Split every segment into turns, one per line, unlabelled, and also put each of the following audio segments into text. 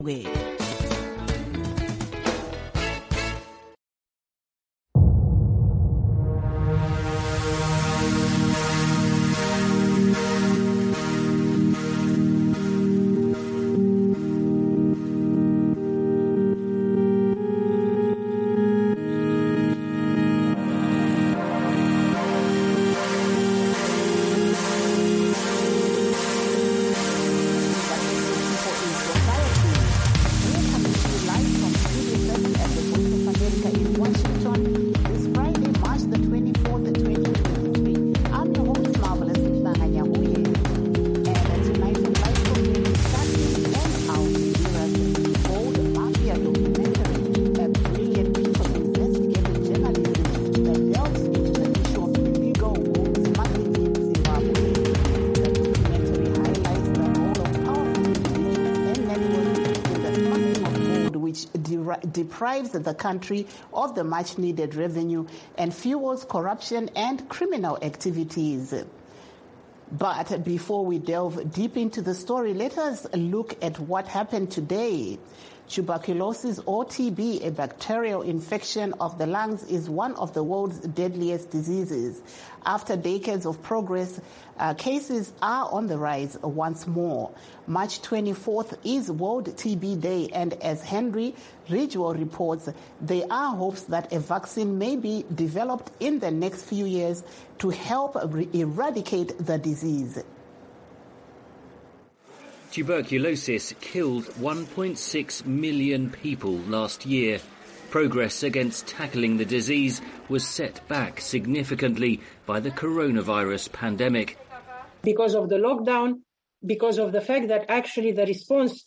Deprives the country of the much-needed revenue and fuels corruption and criminal activities. But before we delve deep into the story, let us look at what happened today. Tuberculosis or TB, a bacterial infection of the lungs, is one of the world's deadliest diseases. After decades of progress, cases are on the rise once more. March 24th is World TB Day, and as Henry Ridgewell reports, there are hopes that a vaccine may be developed in the next few years to help eradicate the disease.
Tuberculosis killed 1.6 million people last year. Progress against tackling the disease was set back significantly by the coronavirus pandemic.
Because of the lockdown, because of the fact that actually the response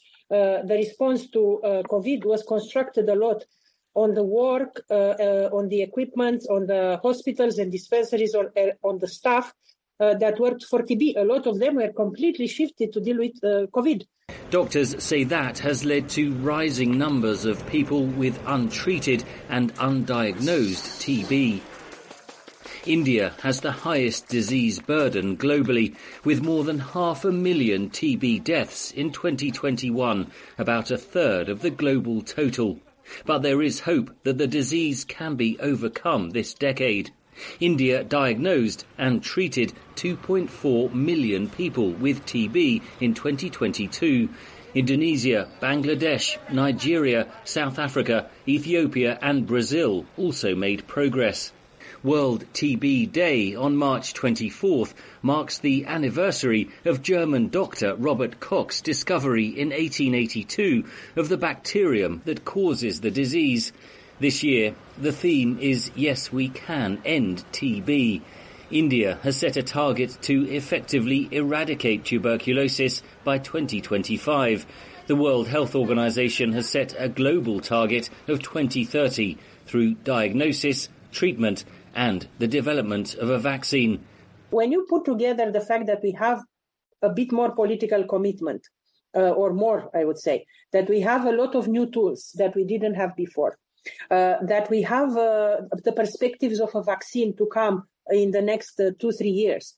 to COVID was constructed a lot on the work, on the equipment, on the hospitals and dispensaries, on the staff that worked for TB. A lot of them were completely shifted to deal with COVID.
Doctors say that has led to rising numbers of people with untreated and undiagnosed TB. India has the highest disease burden globally, with more than 500,000 TB deaths in 2021, about a third of the global total. But there is hope that the disease can be overcome this decade. India diagnosed and treated 2.4 million people with TB in 2022. Indonesia, Bangladesh, Nigeria, South Africa, Ethiopia and Brazil also made progress. World TB Day on March 24th marks the anniversary of German doctor Robert Koch's discovery in 1882 of the bacterium that causes the disease. This year, the theme is Yes, We Can End TB. India has set a target to effectively eradicate tuberculosis by 2025. The World Health Organization has set a global target of 2030 through diagnosis, treatment, and the development of a vaccine.
When you put together the fact that we have a bit more political commitment, or more, I would say, that we have a lot of new tools that we didn't have before, that we have the perspectives of a vaccine to come in the next 2-3 years,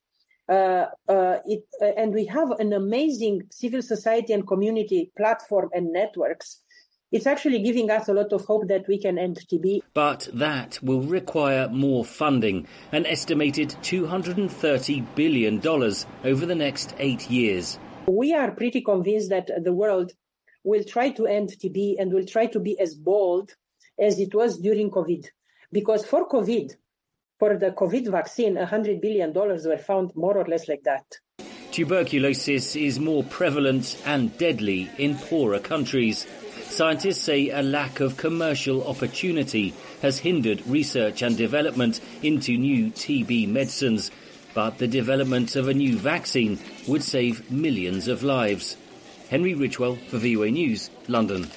and we have an amazing civil society and community platform and networks, it's actually giving us a lot of hope that we can end TB.
But that will require more funding, an estimated $230 billion over the next 8 years.
We are pretty convinced that the world will try to end TB and will try to be as bold as it was during COVID. Because for the COVID vaccine, $100 billion were found more or less like that.
Tuberculosis is more prevalent and deadly in poorer countries. Scientists say a lack of commercial opportunity has hindered research and development into new TB medicines. But the development of a new vaccine would save millions of lives. Henry Ridgewell for VOA News, London.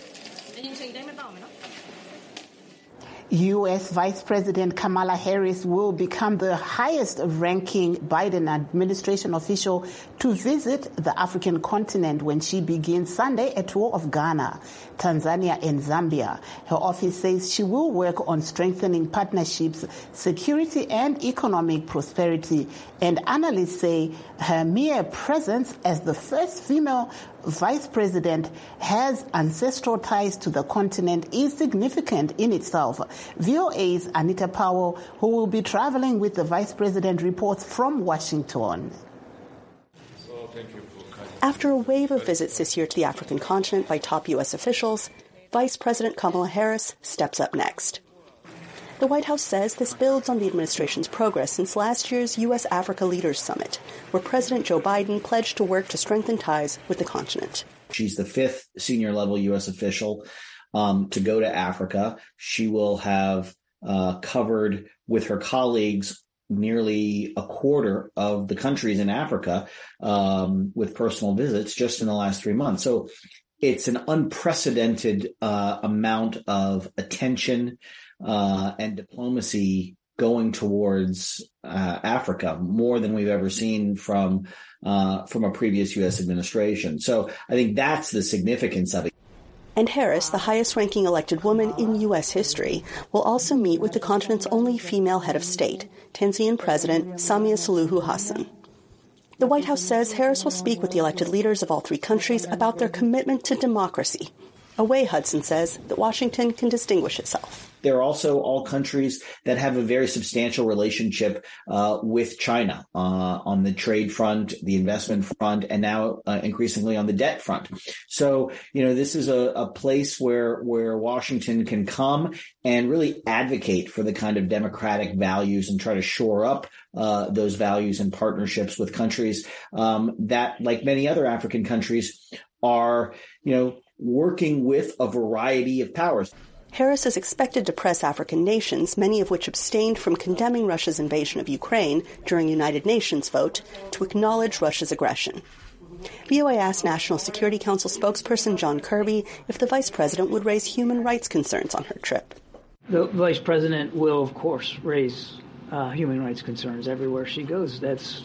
U.S. Vice President Kamala Harris will become the highest-ranking Biden administration official to visit the African continent when she begins Sunday a tour of Ghana, Tanzania and Zambia. Her office says she will work on strengthening partnerships, security and economic prosperity. And analysts say her mere presence as the first female vice president has ancestral ties to the continent is significant in itself. VOA's Anita Powell, who will be traveling with the vice president, reports from Washington.
After a wave of visits this year to the African continent by top U.S. officials, Vice President Kamala Harris steps up next. The White House says this builds on the administration's progress since last year's U.S.-Africa Leaders Summit, where President Joe Biden pledged to work to strengthen ties with the continent.
She's the fifth senior-level U.S. official to go to Africa. She will have covered with her colleagues nearly a quarter of the countries in Africa with personal visits just in the last 3 months. So it's an unprecedented amount of attention and diplomacy going towards Africa, more than we've ever seen from a previous U.S. administration. So I think that's the significance of it.
And Harris, the highest-ranking elected woman in U.S. history, will also meet with the continent's only female head of state, Tanzanian President Samia Suluhu Hassan. The White House says Harris will speak with the elected leaders of all three countries about their commitment to democracy, a way, Hudson says, that Washington can distinguish itself.
They're also all countries that have a very substantial relationship with China on the trade front, the investment front, and now increasingly on the debt front. So, this is a place where Washington can come and really advocate for the kind of democratic values and try to shore up those values and partnerships with countries that, like many other African countries, are, working with a variety of powers.
Harris is expected to press African nations, many of which abstained from condemning Russia's invasion of Ukraine during United Nations vote, to acknowledge Russia's aggression. VOA asked National Security Council spokesperson John Kirby if the vice president would raise human rights concerns on her trip.
The vice president will, of course, raise human rights concerns everywhere she goes. That's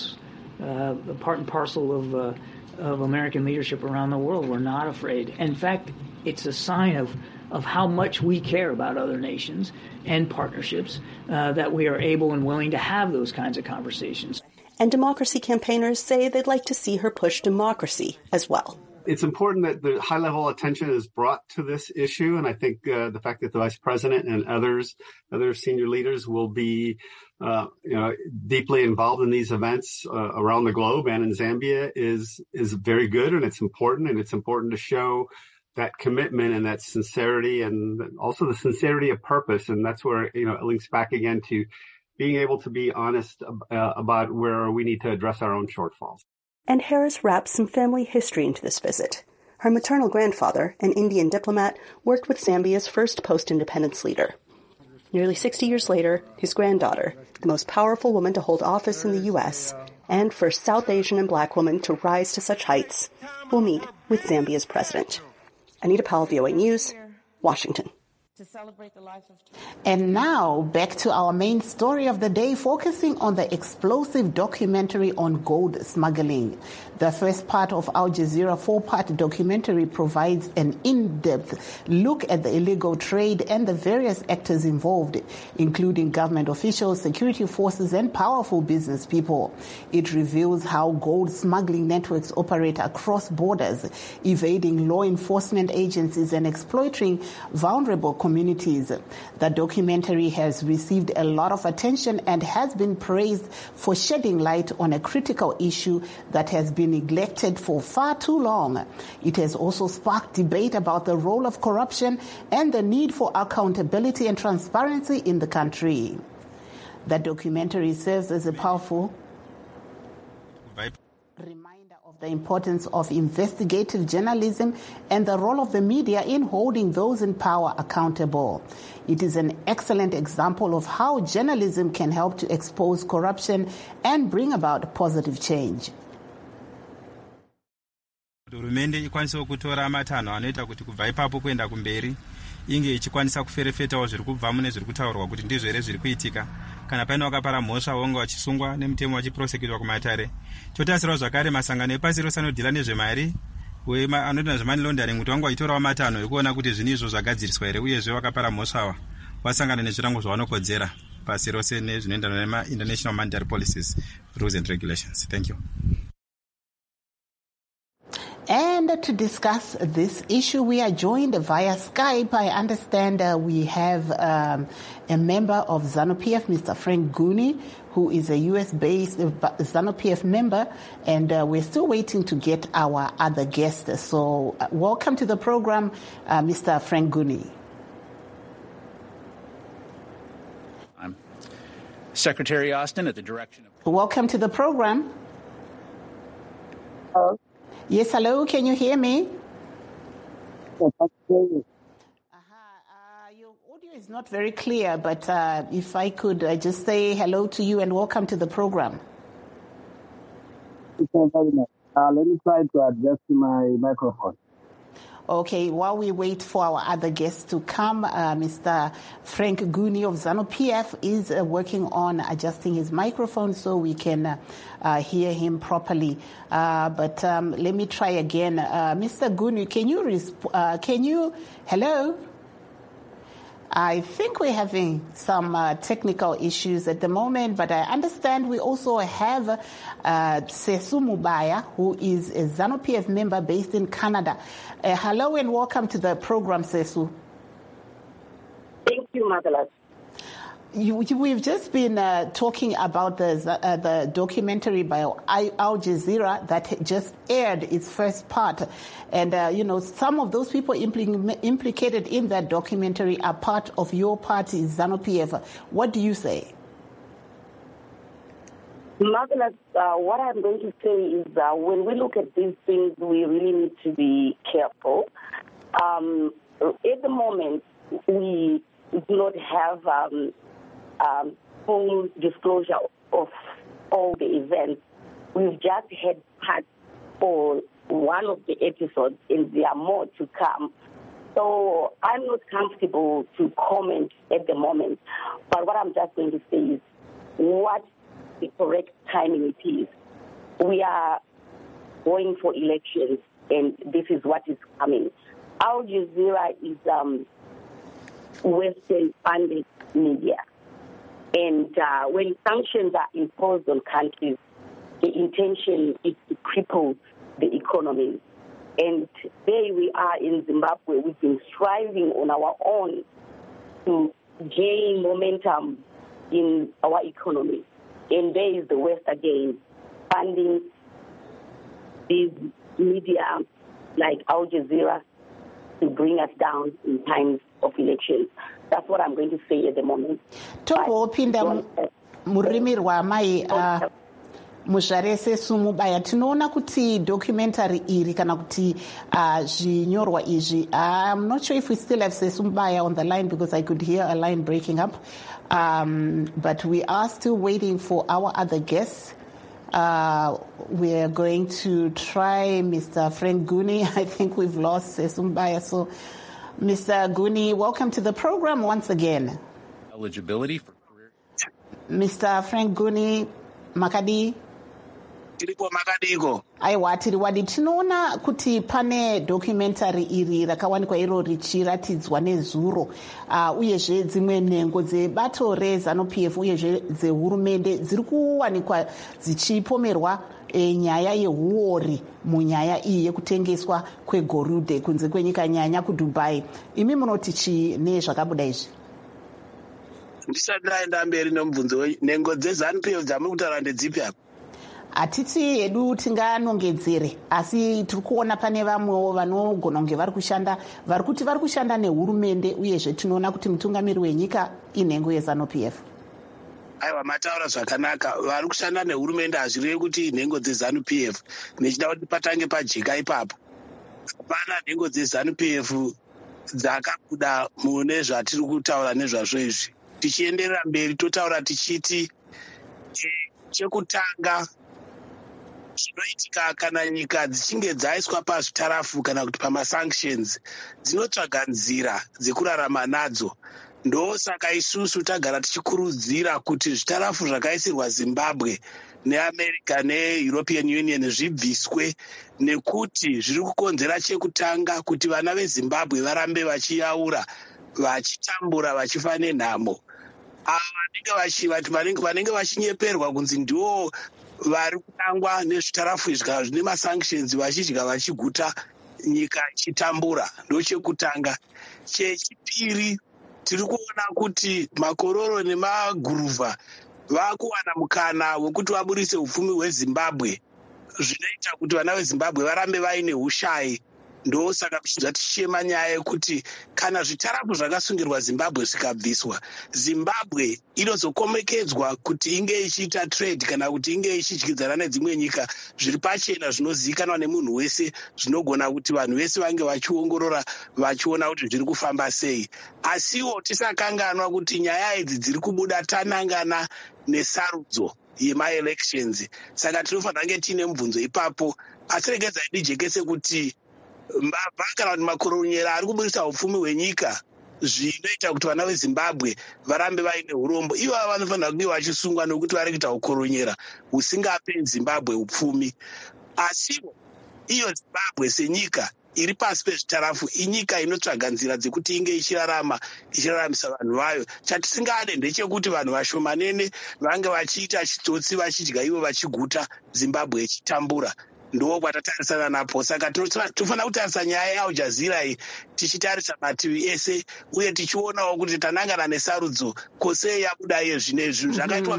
part and parcel of American leadership around the world. We're not afraid. In fact, it's a sign of how much we care about other nations and partnerships that we are able and willing to have those kinds of conversations.
And democracy campaigners say they'd like to see her push democracy as well.
It's important that the high-level attention is brought to this issue, and I think the fact that the vice president and other senior leaders will be deeply involved in these events around the globe and in Zambia is very good, and it's important to show that commitment and that sincerity, and also the sincerity of purpose. And that's where, it links back again to being able to be honest about where we need to address our own shortfalls.
And Harris wraps some family history into this visit. Her maternal grandfather, an Indian diplomat, worked with Zambia's first post-independence leader. Nearly 60 years later, his granddaughter, the most powerful woman to hold office in the U.S., and first South Asian and black woman to rise to such heights, will meet with Zambia's president. Anita Powell, VOA News, Washington.
And now, back to our main story of the day, focusing on the explosive documentary on gold smuggling. The first part of Al Jazeera 4-part documentary provides an in-depth look at the illegal trade and the various actors involved, including government officials, security forces, and powerful business people. It reveals how gold smuggling networks operate across borders, evading law enforcement agencies and exploiting vulnerable communities. The documentary has received a lot of attention and has been praised for shedding light on a critical issue that has been neglected for far too long. It has also sparked debate about the role of corruption and the need for accountability and transparency in the country. The documentary serves as a powerful reminder of the importance of investigative journalism and the role of the media in holding those in power accountable. It is an excellent example of how journalism can help to expose corruption and bring about positive change.
Hurumende ikwanise kutora matanho anoita kuti kubva ipapo kuenda kumberi inge ichikwanisa kuferefetawo zviri kubva mune zviri kutaurwa kuti ndizvo here zviri kuitika. Kana paine wakapara mhosva vonge vachisungwa nemutemo vachiprosekutwa kumatare. Chotasirawo zvakare masangano epasi rose anodhila nezvemari anoita nezvemoney laundering kuti vange vachitorawo matanho ekuona kuti zvinhu izvo zvagadziriswa here uyezve wakapara mhosva wasangana nezvirango zvavanokodzera pasi rose nezvinoendana nema-international monetary policies, rules and regulations. Thank you.
And to discuss this issue, we are joined via Skype. I understand we have a member of ZANU-PF, Mr. Frank Guni, who is a US-based ZANU-PF member, and we're still waiting to get our other guests. So welcome to the program, Mr. Frank Guni.
I'm Secretary Austin at the direction of...
Welcome to the program.
Hello.
Yes, hello. Can you hear me?
Yes, I can hear you.
Your audio is not very clear, but if I could just say hello to you and welcome to the program.
Thank you very much. Let me try to adjust my microphone.
Okay, while we wait for our other guests to come, Mr. Frank Guni of ZANU-PF is working on adjusting his microphone so we can hear him properly. But let me try again. Mr. Guni, can you, hello? I think we're having some technical issues at the moment, but I understand we also have Sesu Mubaya, who is a ZANU-PF member based in Canada. Hello and welcome to the program, Sesu.
Thank you, Margaret.
We've just been talking about the documentary by Al Jazeera that just aired its first part. And, some of those people implicated in that documentary are part of your party, ZANU-PF. What do you say?
Margaret, what I'm going to say is when we look at these things, we really need to be careful. At the moment, we do not have full disclosure of all the events. We've just had part for one of the episodes, and there are more to come. So I'm not comfortable to comment at the moment. But what I'm just going to say is what the correct timing it is. We are going for elections, and this is what is coming. Al Jazeera is Western-funded media. And when sanctions are imposed on countries, the intention is to cripple the economy. And there we are in Zimbabwe. We've been striving on our own to gain momentum in our economy. And there is the West again, funding these media like Al Jazeera to bring us down in times of elections. That's what I'm going to say at the moment.
Topinda murimi rwamai muzvarese Sumubaya tinoona kuti documentary iri kana kuti zvinyorwa izvi. I'm not sure if we still have Sumubaya on the line because I could hear a line breaking up. But we are still waiting for our other guests. We are going to try Mr. Frank Guni. I think we've lost Sumubaya. So, Mr. Guni, welcome to the program once again.
Eligibility for career.
Mr. Frank Guni, Makadi. Aiwa tiri wadi tinoona kuti pane documentary iri rakawanikwa iro richiratidzwa nezuro uyezve dzimwe nhengo dzebato reZANU-PF uyezve dzehurumende dziri kuwanikwa dzichipomerwa nyaya yehuori munyaya iyi yekutengeswa kwegorude kunze kwenyika nyanya kuDubai. Imi munoti chii nezvakabuda izvi?
Ndisati ndaenda mberi nomubvunzo nhengo dzeZANU-PF dzamuri kutaura ndedzipi apa?
Hatiti hedu tinganongedzere asi tiri kuona pane vamwewo vanogona kunge vari kushanda nehurumende uyezve tinoona kuti mutungamiri wenyika inhengo yeZANU-PF.
Aiwa, mataura zvakanaka. Vari kushanda nehurumende hazvirevi kuti nhengo dzeZANU-PF. Nechida kuti patange pajeka ipapo. Hapana nhengo dzeZANU-PF dzakabuda mune zvatiri kutaura nezvazvo izvi. Tichienderera mberi totaura tichiti chekutanga zvinoitika kana nyika dzichinge dzaiswa pazvitarafu kana kuti pamasanctions dzinotsvaga nzira dzekurarama nadzo. Ndosaka isusu tagara tichikurudzira kuti zvitarafu zvakaisirwa Zimbabwe neAmerica neEuropean Union zvibviswe, nekuti zviri kukonzera chekutanga kuti vana veZimbabwe varambe vachiyaura, vachitambura, vachifa nenhamo. Vanenge vachinyeperwa kunzi ndiwo vari kutangwa nezvitarafu izvi zvine masanctions, vachidya vachiguta, nyika ichitambura. Ndochekutanga. Chechipiri, tiri kuona kuti makororo nemaguruvha vakuwana mukana wekuti vaburise upfumi hweZimbabwe, zvinoita kuti vana veZimbabwe varambe vaine ushayi. Ndosaka tichibva tichichema nyaya yekuti kana zvitarafu zvakasungirwa Zimbabwe zvikabviswa, Zimbabwe inozokomekedzwa kuti inge ichiita trade kana kuti inge ichidyidzana nedzimwe nyika zviri pachena, zvinozivikanwa nemunhu wese, zvinogona kuti vanhu vese vange vachiongorora vachiona kuti zviri kufamba sei. Asiwo tisakanganwa kuti nyaya idzi dziri kubuda tanangana nesarudzo yemaelections. Saka tinofanira kunge tiine mubvunzo ipapo, asi regedzai dijekese kuti mbavha kana kuti makoronyera ari kuburisa upfumi hwenyika zvinoita kuti vana veZimbabwe varambe vaine urombo. Ivo vanofanira kunge vachisungwa nokuti vari kuita ukoronyera husingape Zimbabwe upfumi. Asiwo iyo Zimbabwe senyika iri pasi pezvitarafu inyika inotsvaga nzira dzekuti inge ichiraramisa vanhu vayo. Chatisingade ndechekuti vanhu vashomanene vange vachiita chitsotsi, vachidya ivo vachiguta, Zimbabwe ichitambura. Ndo kwatatarisana napo. Saka tofanira kutarisa nyaya yeAl Jazeera iyi tichitarisa mativi ese, uye tichionawo kuti tanangana nesarudzo kose yabuda yezvinezvi zvakaitwa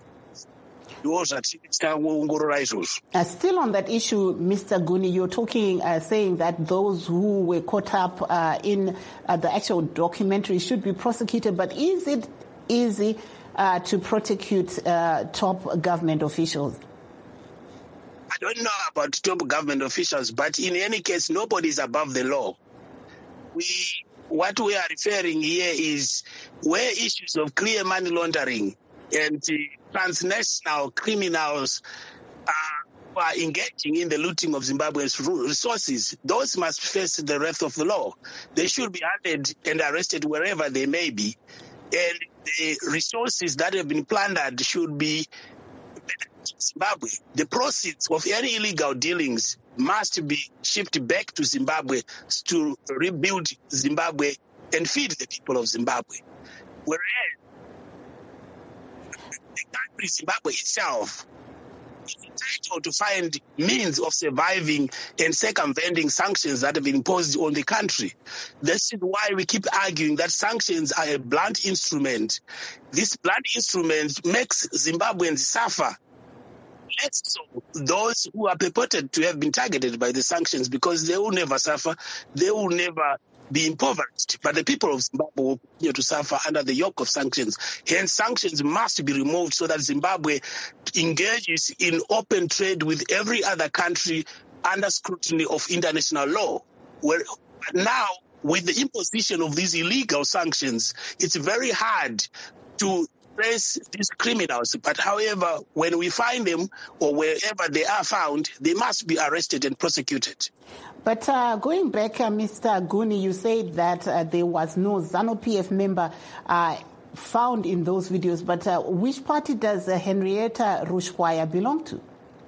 ndo zvatichaongorora izvozvo.
Still on that issue, Mr. Guni, you're talking, saying that those who were caught up in the actual documentary should be prosecuted, but is it easy to prosecute top government officials?
I don't know about top government officials, but in any case, nobody is above the law. What we are referring here is where issues of clear money laundering and transnational criminals are engaging in the looting of Zimbabwe's resources, those must face the wrath of the law. They should be hunted and arrested wherever they may be. And the resources that have been plundered should be Zimbabwe. The proceeds of any illegal dealings must be shipped back to Zimbabwe to rebuild Zimbabwe and feed the people of Zimbabwe. Whereas the country Zimbabwe itself is entitled to find means of surviving and circumventing sanctions that have been imposed on the country. This is why we keep arguing that sanctions are a blunt instrument. This blunt instrument makes Zimbabweans suffer. Less so those who are purported to have been targeted by the sanctions, because they will never suffer, they will never be impoverished. But the people of Zimbabwe will continue to suffer under the yoke of sanctions. Hence, sanctions must be removed so that Zimbabwe engages in open trade with every other country under scrutiny of international law. Where now, with the imposition of these illegal sanctions, it's very hard to trace these criminals. But however, when we find them or wherever they are found, they must be arrested and prosecuted.
But going back, Mr. Guni, you said that there was no ZANU-PF member found in those videos. But which party does Henrietta Rushwaya belong to?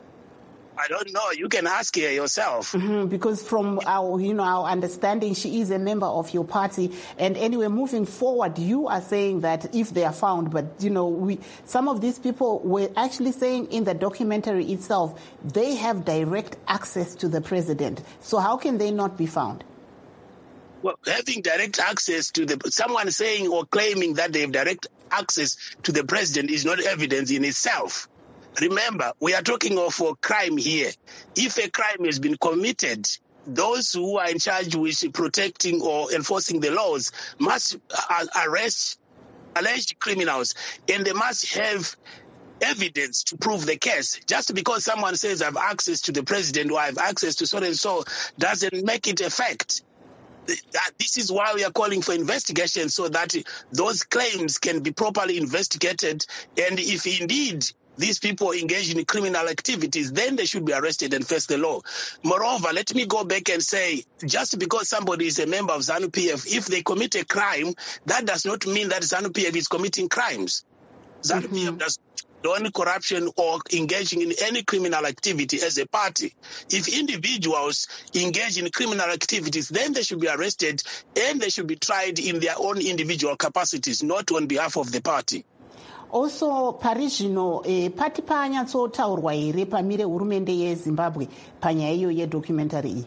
I don't know. You can ask her yourself.
Mm-hmm, because from our understanding, she is a member of your party. And anyway, moving forward, you are saying that if they are found, but some of these people were actually saying in the documentary itself, they have direct access to the president. So how can they not be found?
Well, having direct access to someone saying or claiming that they have direct access to the president is not evidence in itself. Remember, we are talking of a crime here. If a crime has been committed, those who are in charge with protecting or enforcing the laws must arrest alleged criminals, and they must have evidence to prove the case. Just because someone says I have access to the president or I have access to so and so doesn't make it a fact. This is why we are calling for investigation, so that those claims can be properly investigated, and if indeed these people engage in criminal activities, then they should be arrested and face the law. Moreover, let me go back and say, just because somebody is a member of ZANU-PF, if they commit a crime, that does not mean that ZANU-PF is committing crimes. ZANU-PF does any corruption or engaging in any criminal activity as a party. If individuals engage in criminal activities, then they should be arrested and they should be tried in their own individual capacities, not on behalf of the party.
Also, pari zvino pati panyatsotaurwa here pamire hurumende yeZimbabwe panyaya iyo yedocumentary iyi?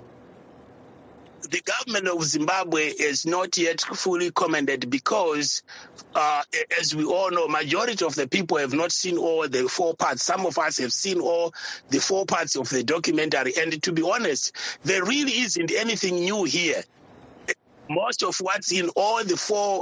The government of Zimbabwe is not yet fully commended because, as we all know, majority of the people have not seen all the 4 parts. Some of us have seen all the 4 parts of the documentary. And to be honest, there really isn't anything new here. Most of what's in all the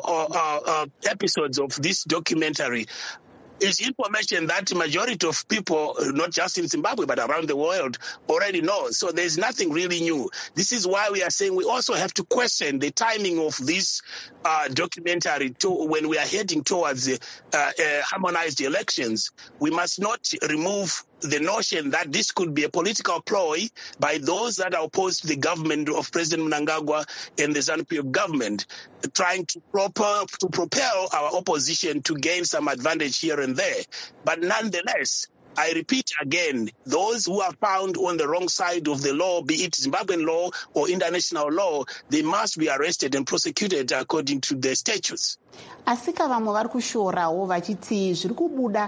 4 episodes of this documentary is information that the majority of people, not just in Zimbabwe, but around the world, already know. So there's nothing really new. This is why we are saying we also have to question the timing of this documentary when we are heading towards harmonized elections. We must not remove the notion that this could be a political ploy by those that are opposed to the government of President Mnangagwa and the ZANU-PF government, trying to propel our opposition to gain some advantage here and there. But nonetheless, I repeat again, those who are found on the wrong side of the law, be it Zimbabwean law or international law, they must be arrested and prosecuted according to the statutes.
Asika vamwe vari kushorawo vachiti zviri kubuda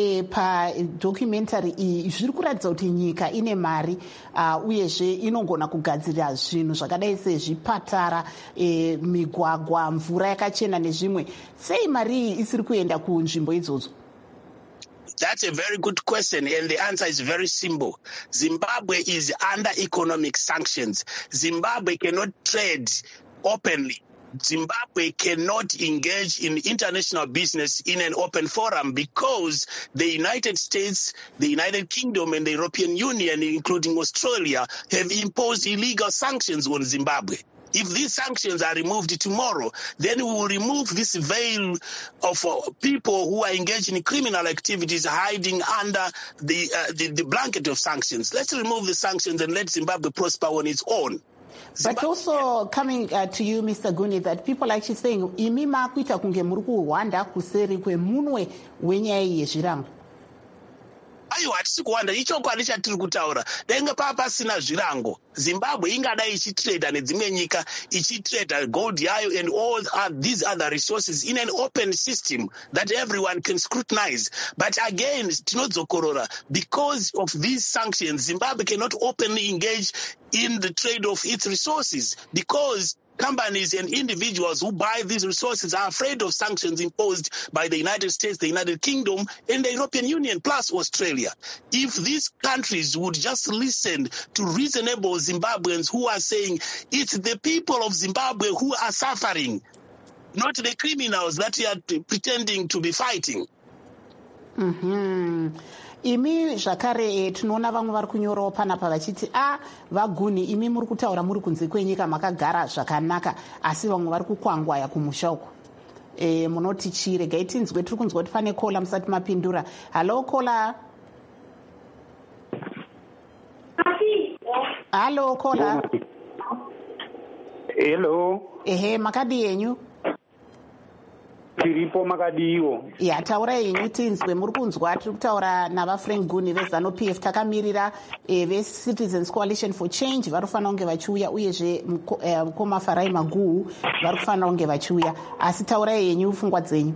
padocumentary iyi zviri kuratidza kuti nyika ine mari uyezve inogona kugadzirira zvinhu zvakadai sezvipatara, migwagwa, mvura yakachena nezvimwe. Sei mari iyi isiri kuenda kunzvimbo idzodzo?
That's a very good question, and the answer is very simple. Zimbabwe is under economic sanctions. Zimbabwe cannot trade openly. Zimbabwe cannot engage in international business in an open forum because the United States, the United Kingdom, and the European Union, including Australia, have imposed illegal sanctions on Zimbabwe. If these sanctions are removed tomorrow, then we will remove this veil of people who are engaged in criminal activities hiding under the blanket of sanctions. Let's remove the sanctions and let Zimbabwe prosper on its own.
But also coming to you, Mr. Guni, that people are actually saying, imi makuita kunge muri kuhwanda kuseri kwemunwe wenyaya yezvirango.
Aiwa, hatisi kuwanda, ichokwadi chatiri kutaura. Denge pasina zvirango, Zimbabwe ingadai ichitrade nedzimwe nyika, ichitrade gold yayo and all these other resources in an open system that everyone can scrutinize. But again, tinozokorora, because of these sanctions, Zimbabwe cannot openly engage in the trade of its resources because companies and individuals who buy these resources are afraid of sanctions imposed by the United States, the United Kingdom, and the European Union, plus Australia. If these countries would just listen to reasonable Zimbabweans who are saying it's the people of Zimbabwe who are suffering, not the criminals that we are pretending to be fighting.
Imi zvakare tinoona vamwe vari kunyorawo panapa vachiti vaguni imi muri kutaura muri kunze kwenyika makagara zvakanaka asi vamwe vari kukwangwaya kumusha uko. Munoti chii? Regai tinzwe, tiri kunzwa kuti pane kola musati mapindura. Halo kola. Halo kola.
Hello.
Ehe, makadi yenyu?
Tiripo makadiwo.
Ya, taura yenyu tinzwe, muri kunzwa tiri kutaura navaFrank Guni veZANU-PF, takamirira veCitizens Coalition for Change vari kufanira kunge vachiuya uyezve mukoma Farai Maguhu vari kufanira kunge vachiuya, asi taura yenyu pfungwa dzenyu.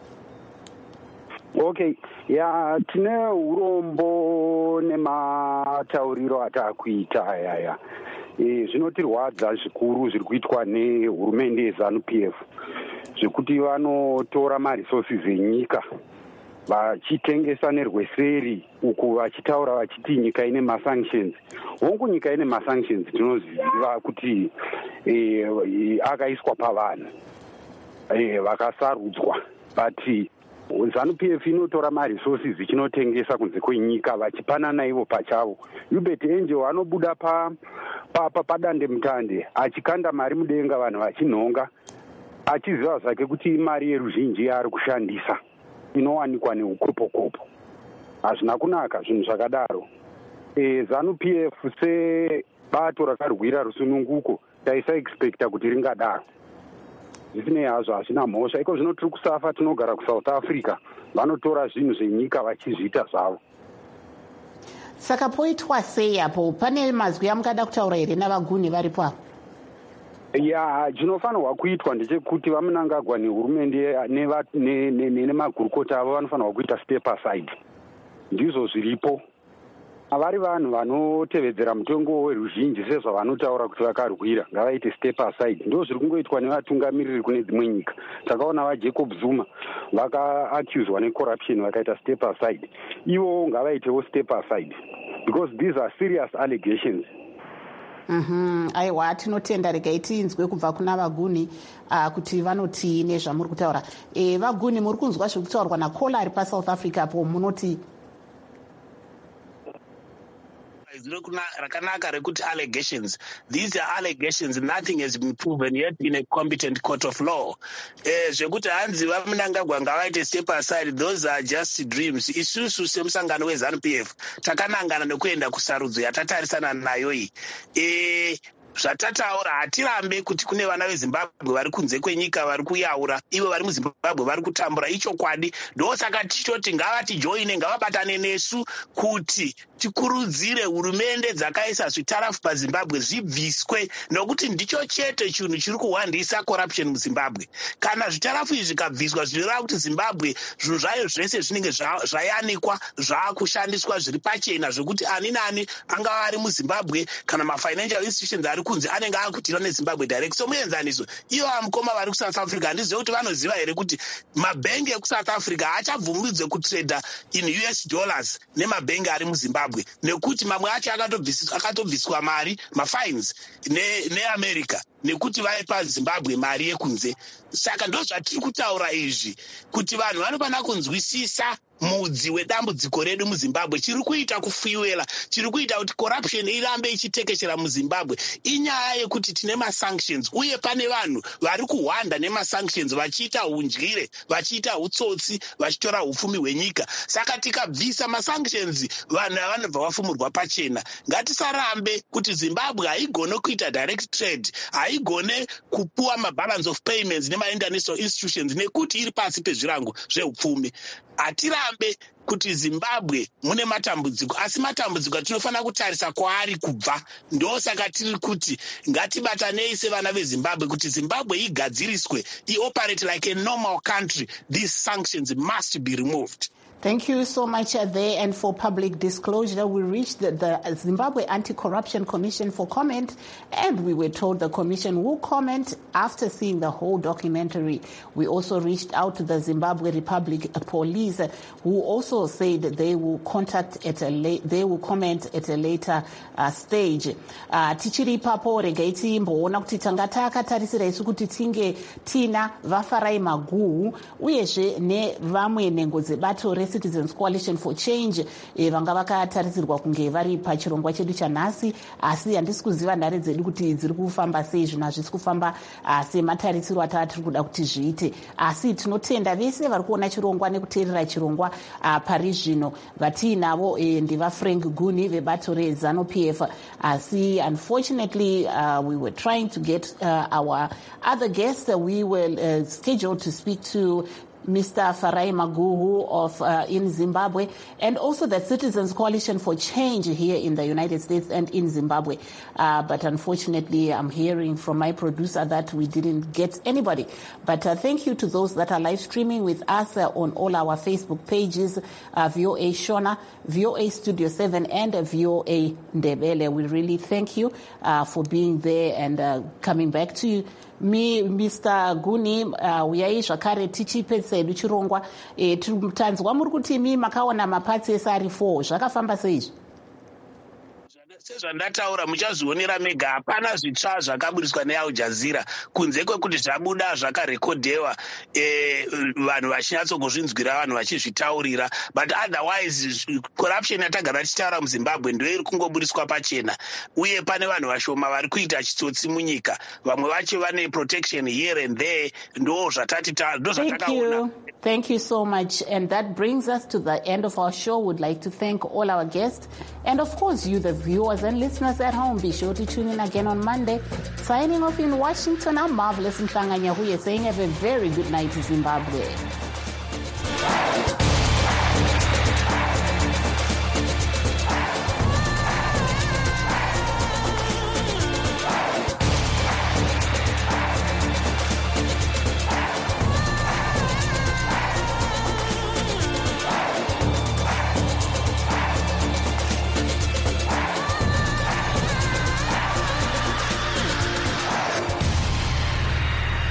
Okay, ya tine urombo nematauriro ataakuita ayaya. Zvinotirwadza zvikuru zviri kuitwa nehurumende yeZANU-PF zvekuti vanotora maresources enyika vachitengesa nerweseri uku vachitaura vachiti nyika ine masanctions. Hongu nyika ine masanctions tinoziva kuti akaiswa pavanhu vakasarudzwa, but ZANU-PF inotora maresources ichinotengesa kunze kwenyika vachipanana ivo pachavo. Hubert Angel anobuda padande mutande achikanda mari mudenga vanhu vachinhonga achiziva zvake kuti imari yeruzhinji yaari kushandisa inowanikwa neukopokopo. hazvina kunaka zvinhu zvakadaro. ZANU-PF sebato rakarwira rusununguko taisaexpecta kuti ringadaro. Zvisinei hazvo hazvina mhosva. Iko zvino tiri kusafa tinogara kuSouth Africa vanotora zvinhu zvenyika vachizviita zvavo.
Saka poitwa sei apo? Pane mazwi amungada kutaura here navaguni varipo apo?
Ya, zvinofanirwa kuitwa ndechekuti vamunangagwa nehurumende nemagurukota avo vanofanirwa kuita step aside. Ndizvo zviripo. Havari vanhu vanotevedzera mutongo weruzhinji sezvavanotaura kuti vakarwira, ngavaite step aside. Ndo zviri kungoitwa nevatungamiriri kune dzimwe nyika. Takaona vaJacob Zuma vaka-accuswa necorruption vakaita step aside. Ivo ngavaitewo step aside because these are serious allegations.
Aiwa, tinotenda, regai tinzwe kubva kuna vaguni kuti vanoti nezvamuri kutaura. Vaguni, muri kunzwa zviri kutaurwa nakola ari paSouth Africa po, munoti
rakanaka rekuti allegations. These are allegations. Nothing has been proven yet in a competent court of law. Zvekuti hanzi vamunangagwa ngavaite step aside, those are just dreams. Isusu semusangano weZANU-PF takanangana nekuenda kusarudzo yatatarisana nayo iyi. Zvatataura hatirambe kuti kune vana veZimbabwe vari kunze kwenyika vari kuyaura, ivo vari muZimbabwe vari kutambura, ichokwadi. Ndosaka tichoti ngavatijoine, ngavabatane nesu kuti tikurudzire hurumende dzakaisa zvitarafu paZimbabwe zvibviswe, nokuti ndicho chete chinhu chiri kuhwandisa corruption muZimbabwe. Kana zvitarafu izvi zvikabviswa zvinoreva kuti Zimbabwe zvinhu zvayo zvese zvinenge zvayanikwa, zvaakushandiswa zviri pachena, zvokuti ani nani angava ari muZimbabwe kana mafinancial institutions ari kunze anenge akutira neZimbabwe direct. So muenzaniso ivo vamukoma vari kuSouth Africa handizive kuti vanoziva here kuti mabhengi ekuSouth Africa haachabvumidzwe kutreda in US dollars nemabhengi ari muZimbabwe, nekuti mamwe acho akatobviswa mari mafines neAmerica nekuti vaipa Zimbabwe mari yekunze. Saka ndo zvatiri kutaura izvi kuti vanhu vanofanira kunzwisisa mudzi wedambudziko redu muZimbabwe. Chiri kuita kufuiwela, chiri kuita kuti corruption irambe ichitekeshera muZimbabwe inyaya yekuti tine masanctions, uye pane vanhu vari kuhwanda nemasanctions vachiita undyire, vachiita utsotsi, vachitora upfumi hwenyika. Saka tikabvisa masanctions vanhu vanobva vafumurwa pachena. Ngatisarambe kuti Zimbabwe haigone kuita direct trade, haigone kupuwa mabalance of payments nemainternational institutions nekuti iri pasi pezvirango zveupfumi. Hatirambe kuti Zimbabwe mune matambudziko, asi matambudziko atinofanira kutarisa kwaari kubva. Ndosaka tiri kuti ngatibatanei sevana veZimbabwe kuti Zimbabwe igadziriswe, ioperate like a normal country. These sanctions must be removed.
Thank you so much there. And for public disclosure, we reached the Zimbabwe Anti-Corruption Commission for comment, and we were told the commission will comment after seeing the whole documentary. We also reached out to the Zimbabwe Republic Police, who also said that they will comment at a later stage. Tichiri papo regaiti mboona kuti tanga takatarisira isu kuti tinge tina vafarai maguhu uyezve ne vamwe nhengo dzebato Citizens Coalition for Change vanga vakatarisirwa kunge vari pachirongwa chedu chanhasi, asi handisi kuziva nhare dzedu kuti dziri kufamba sei. Zvinhu hazvisi kufamba sematarisiro atatiri kuda kuti zviite, asi tinotenda vese vari kuona chirongwa nekuteerera chirongwa pari zvino. Vatiinavo ndivaFrank Guni vebato reZANU-PF, asi unfortunately we were trying to get our other guests. We were scheduled to speak to Mr. Farai Maguhu of in Zimbabwe, and also the Citizens Coalition for Change here in the United States and in Zimbabwe. But unfortunately, I'm hearing from my producer that we didn't get anybody. But thank you to those that are live streaming with us on all our Facebook pages, VOA Shona, VOA Studio 7, and VOA Ndebele. We really thank you for being there and coming back to you. Mr. Guni, uyai zvakare tichipedza edu chirongwa. Tanzwa muri kuti mi makaona mapatsi ese ari 4 zvakafamba seizvi?
sezvandataura muchazvionera mega. Hapana zvitsva zvakaburiswa neAl Jazeera kunze kwekuti zvabuda zvakarekodhewa vanhu vachinyatsokuzvinzwira vanhu vachizvitaurira, but otherwise corruption yatagara tichitaura muZimbabwe ndoiri kungoburiswa pachena, uye pane vanhu vashoma vari kuita chitsotsi munyika, vamwe vacho vane protection here and there. Ndo zvatakaona.
Thank you so much. And that brings us to the end of our show. We'd like to thank all our guests. And of course, you, the viewers and listeners at home, be sure to tune in again on Monday. Signing off in Washington, I'm Marvelous Mhlanga Nyahuye saying have a very good night to Zimbabwe.